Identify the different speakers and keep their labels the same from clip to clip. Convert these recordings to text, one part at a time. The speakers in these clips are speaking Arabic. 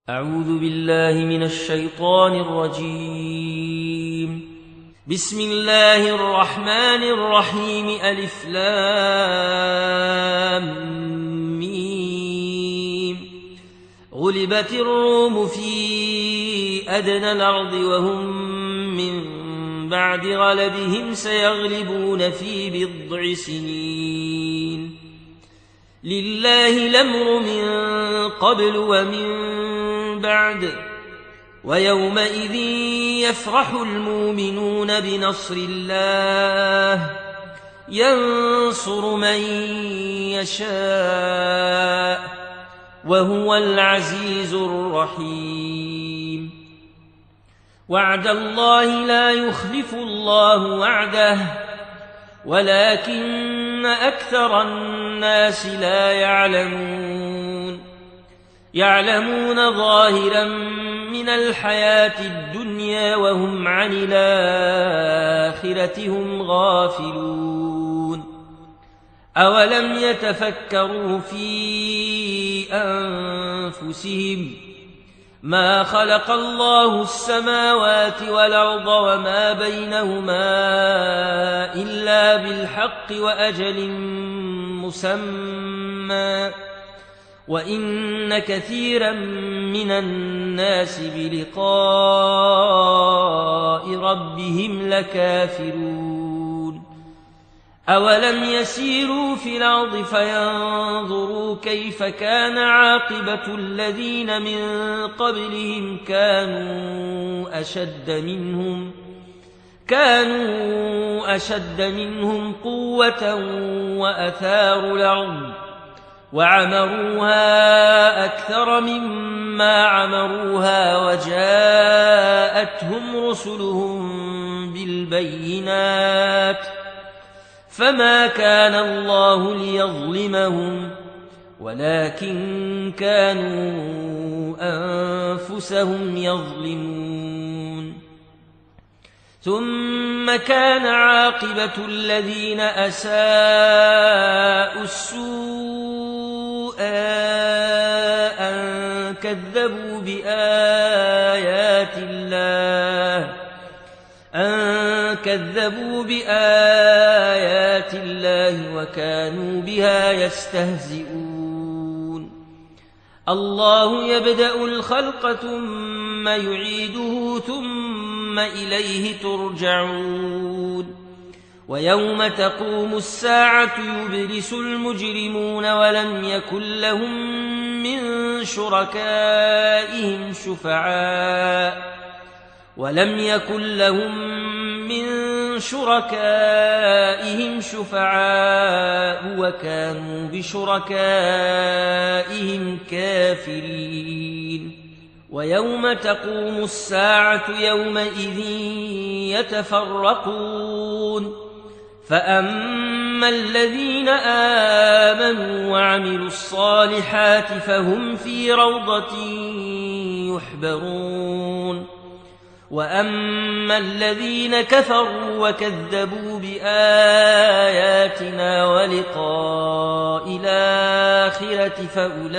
Speaker 1: أعوذ بالله من الشيطان الرجيم. بسم الله الرحمن الرحيم. ألف لام ميم. غلبت الروم في أدنى الأرض وهم من بعد غلبهم سيغلبون في بضع سنين. لله الأمر من قبل ومن بعد، ويومئذ يفرح المؤمنون بنصر الله ينصر من يشاء وهو العزيز الرحيم. وعد الله لا يخلف الله وعده ولكن أكثر الناس لا يعلمون ظاهرا من الحياة الدنيا وهم عن الآخرة هم غافلون. أولم يتفكروا في أنفسهم ما خلق الله السماوات والأرض وما بينهما إلا بالحق وأجل مسمى، وإن كثيرا من الناس بلقاء ربهم لكافرون. أولم يسيروا في الأرض فينظروا كيف كان عاقبة الذين من قبلهم كانوا أشد منهم قوة وأثاروا الأرض وعمروها أكثر مما عمروها وجاءتهم رسلهم بالبينات فما كان الله ليظلمهم ولكن كانوا أنفسهم يظلمون. ثم كان عاقبة الذين أساءوا السوء أن كذبوا بآيات الله وكانوا بها يستهزئون. الله يبدأ الخلق ثم يعيده ثم إليه ترجعون. ويوم تقوم الساعة يبلس المجرمون ولم يكن لهم من شركائهم شفعاء وكانوا بشركائهم كافرين. ويوم تقوم الساعة يومئذ يتفرقون، فأما الذين آمنوا وعملوا الصالحات فهم في روضة يحبرون، وأما الذين كفروا وكذبوا بآياتنا ولقاء الآخرة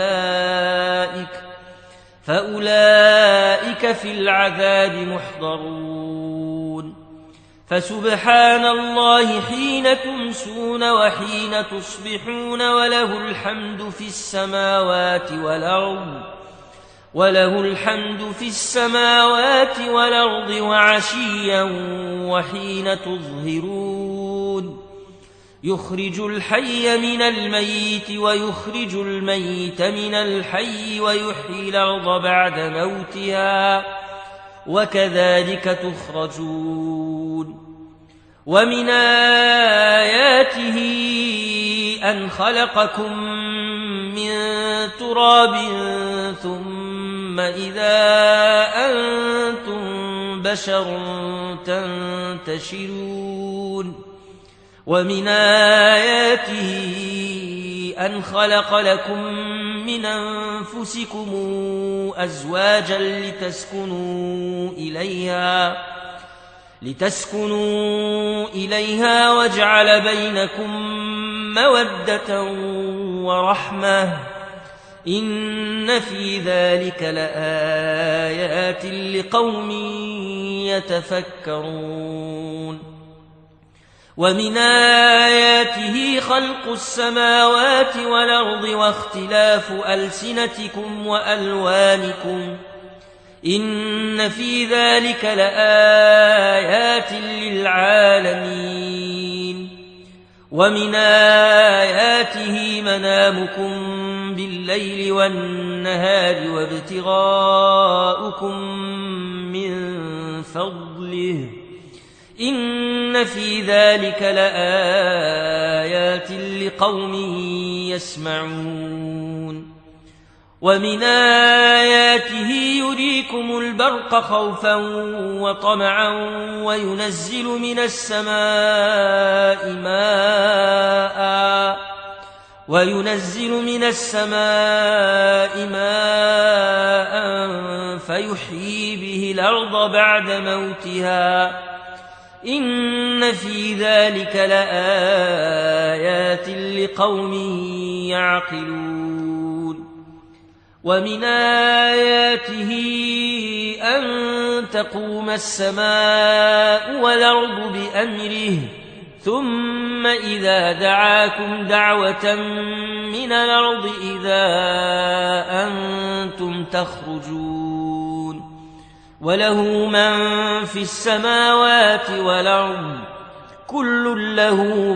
Speaker 1: فأولئك في العذاب محضرون. فسبحان الله حين تمسون وحين تصبحون وله الحمد في السماوات والأرض وعشيا وحين تظهرون. يخرج الحي من الميت ويخرج الميت من الحي ويحيي الأرض بعد موتها وكذلك تخرجون. ومن آياته أن خلقكم من تراب ثم إذا أنتم بشر تنتشرون. ومن آياته أن خلق لكم من أنفسكم أزواجا لتسكنوا إليها وجعل بينكم مودة ورحمة إن في ذلك لآيات لقوم يتفكرون ومن آياته خلق السماوات والأرض واختلاف ألسنتكم وألوانكم إن في ذلك لآيات للعالمين ومن آياته منامكم بالليل والنهار وابتغاؤكم من فضله إن في ذلك لآيات لقوم يسمعون ومن آياته يريكم البرق خوفا وطمعا وينزل من السماء ماء فيحيي به الأرض بعد موتها إن في ذلك لآيات لقوم يعقلون ومن آياته أن تقوم السماء والأرض بأمره ثم إذا دعاكم دعوة من الأرض إذا أنتم تخرجون وله من في السماوات والأرض كل له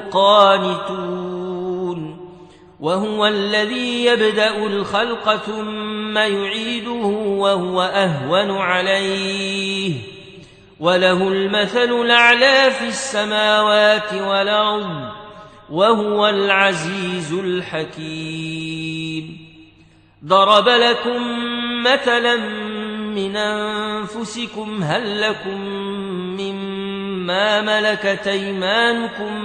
Speaker 1: قانتون وهو الذي يبدأ الخلق ثم يعيده وهو أهون عليه وله المثل الأعلى في السماوات والأرض وهو العزيز الحكيم ضرب لكم مثلا من أنفسكم هل لكم مما ملكت أيمانكم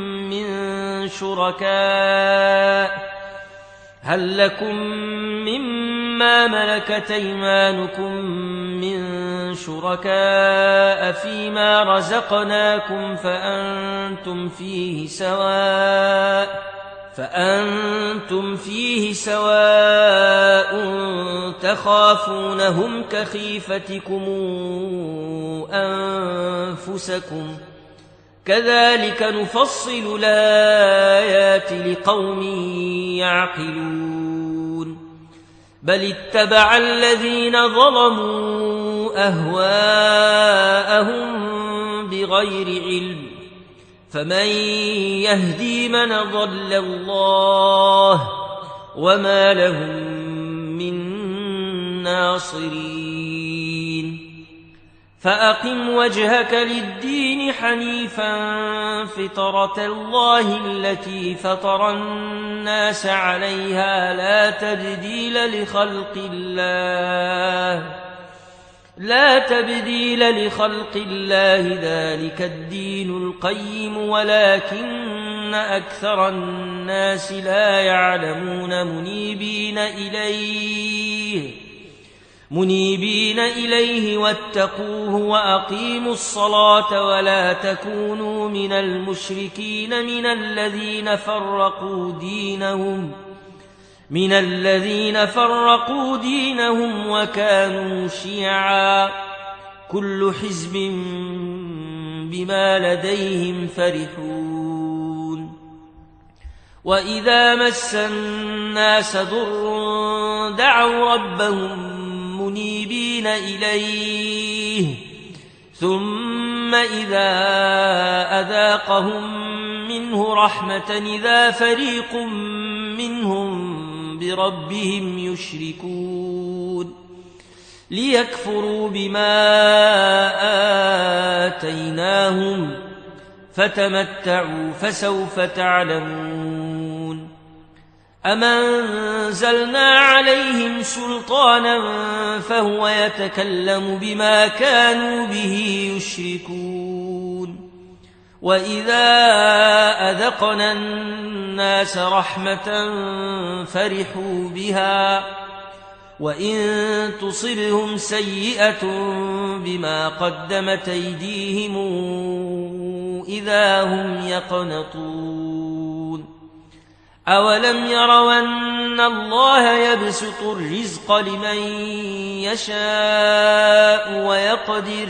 Speaker 1: من شركاء فيما رزقناكم فأنتم فيه سواء تخافونهم كخيفتكم أنفسكم كذلك نفصل الآيات لقوم يعقلون بل اتبع الذين ظلموا أهواءهم بغير علم فمن يهدي من ضل الله وما لهم من ناصرين فأقم وجهك للدين حنيفا فطرة الله التي فطر الناس عليها لا تبديل لخلق الله ذلك الدين القيم ولكن أكثر الناس لا يعلمون منيبين إليه واتقوه وأقيموا الصلاة ولا تكونوا من المشركين من الذين فرقوا دينهم وكانوا شيعا كل حزب بما لديهم فرحون وإذا مس الناس ضر دعوا ربهم منيبين إليه ثم إذا أذاقهم منه رحمة إذا فريق منهم بربهم يشركون ليكفروا بما آتيناهم فتمتعوا فسوف تعلمون أم أنزلنا عليهم سلطانا فهو يتكلم بما كانوا به يشركون وإذا أذقنا الناس رحمة فرحوا بها وإن تصبهم سيئة بما قدمت أيديهم إذا هم يقنطون أولم يروا أن الله يبسط الرزق لمن يشاء ويقدر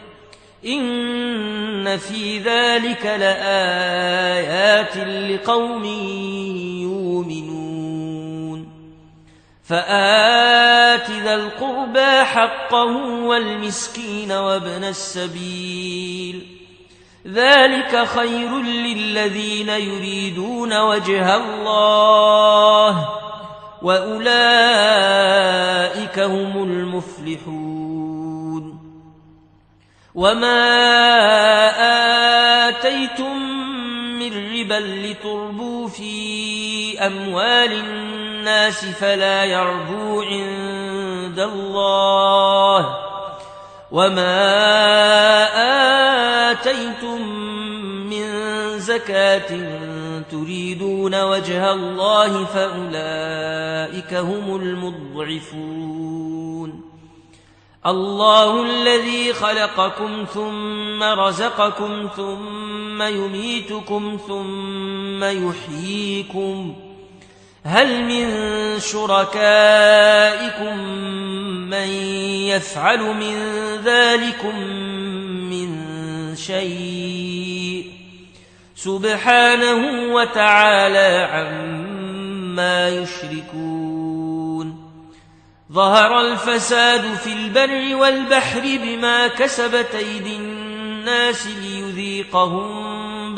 Speaker 1: إن في ذلك لآيات لقوم يؤمنون فآت ذا القربى حقه والمسكين وابن السبيل ذلك خير للذين يريدون وجه الله وأولئك هم المفلحون وما آتيتم من ربا لتربوا في أموال الناس فلا يربو عند الله وما آتيتم من زكاة تريدون وجه الله فأولئك هم المضعفون الله الذي خلقكم ثم رزقكم ثم يميتكم ثم يحييكم هل من شركائكم من يفعل من ذلكم من شيء سبحانه وتعالى عما يشركون ظهر الفساد في البر والبحر بما كسبت أيدي الناس ليذيقهم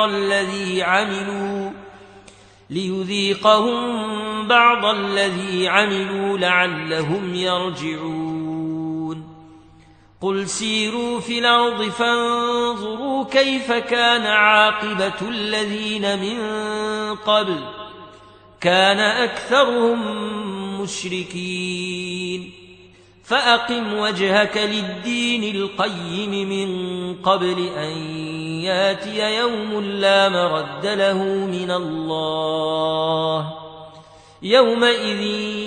Speaker 1: بعض الذي عملوا لعلهم يرجعون قل سيروا في الأرض فانظروا كيف كان عاقبة الذين من قبل كان أكثرهم مشركين فأقم وجهك للدين القيم من قبل أن ياتي يوم لا مرد له من الله يومئذ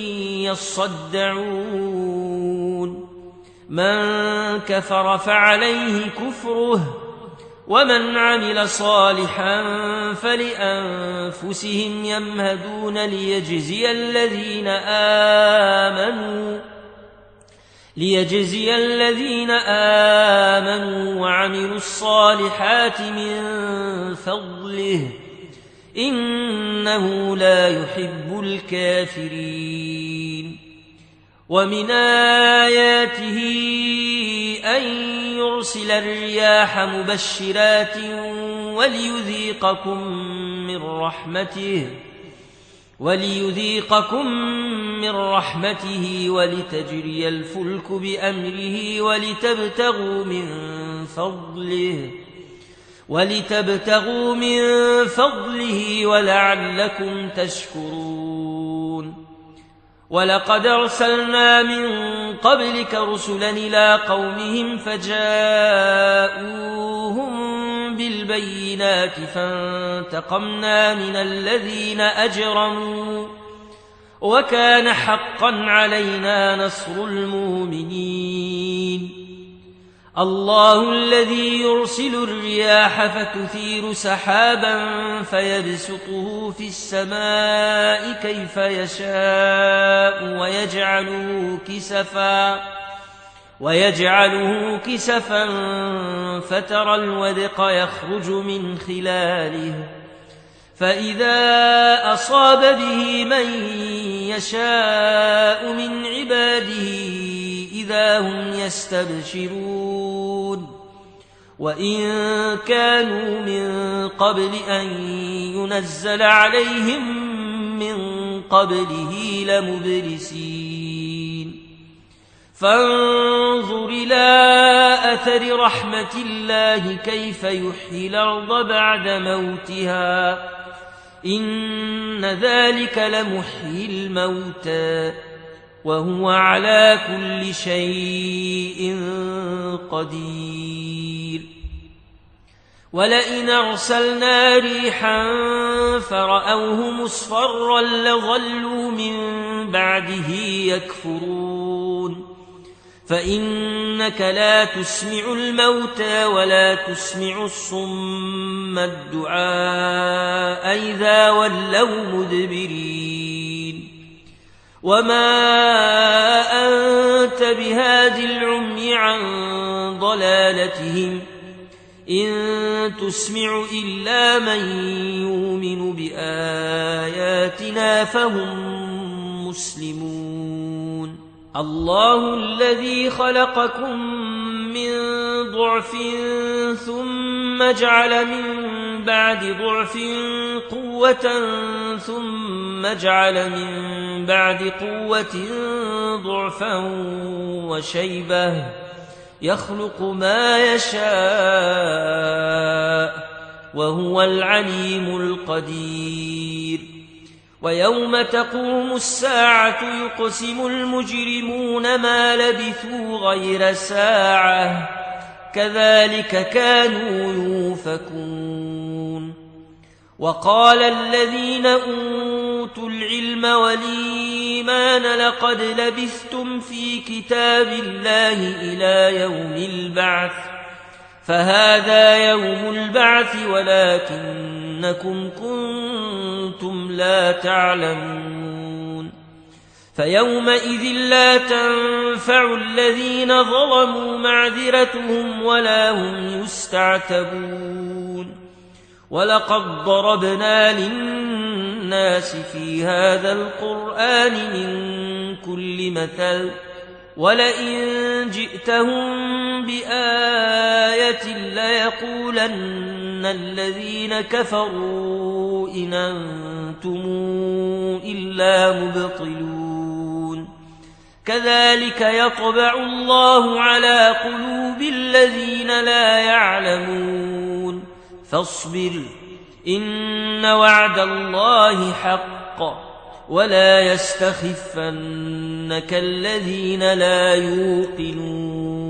Speaker 1: يصدعون من كفر فعليه كفره ومن عمل صالحا فلأنفسهم يمهدون ليجزي الذين آمنوا وعملوا الصالحات من فضله إنه لا يحب الكافرين ومن آياته أن يرسل الرياح مبشرات وليذيقكم من رحمته ولتجري الفلك بأمره ولتبتغوا من فضله ولعلكم تشكرون ولقد أرسلنا من قبلك رسلا إلى قومهم فجاءوهم بالبينات فانتقمنا من الذين أجرموا وكان حقا علينا نصر المؤمنين الله الذي يرسل الرياح فتثير سحابا فيبسطه في السماء كيف يشاء ويجعله كسفا فترى الودق يخرج من خلاله فإذا أصاب به من يشاء من عباده إذا هم يستبشرون وإن كانوا من قبل أن ينزل عليهم من قبله لمبلسين فانظر إلى أثر رحمة الله كيف يحيي الأرض بعد موتها إن ذلك لمحيي الموتى وهو على كل شيء قدير ولئن أرسلنا ريحا فرأوه مصفرا لظلوا من بعده يكفرون فإنك لا تسمع الموتى ولا تسمع الصم الدعاء إذا ولوا مدبرين وما أنت بهاد العمي عن ضلالتهم إن تسمع إلا من يؤمن بآياتنا فهم مسلمون الله الذي خلقكم من ضعف ثم جعل من بعد ضعف قوة ثم جعل من بعد قوة ضعفا وشيبة يخلق ما يشاء وهو العليم القدير ويوم تقوم الساعة يقسم المجرمون ما لبثوا غير ساعة كذلك كانوا يؤفكون وقال الذين أوتوا العلم والإيمان لقد لبثتم في كتاب الله إلى يوم البعث فهذا يوم البعث ولكنكم كنتم لا تعلمون فيومئذ لا تنفع الذين ظلموا معذرتهم ولا هم يستعتبون ولقد ضربنا للناس في هذا القرآن من كل مثل ولئن جئتهم بآية ليقولن الذين كفروا إن أنتم إلا مبطلون كذلك يطبع الله على قلوب الذين لا يعلمون فاصبر إن وعد الله حق ولا يستخفنك الذين لا يوقنون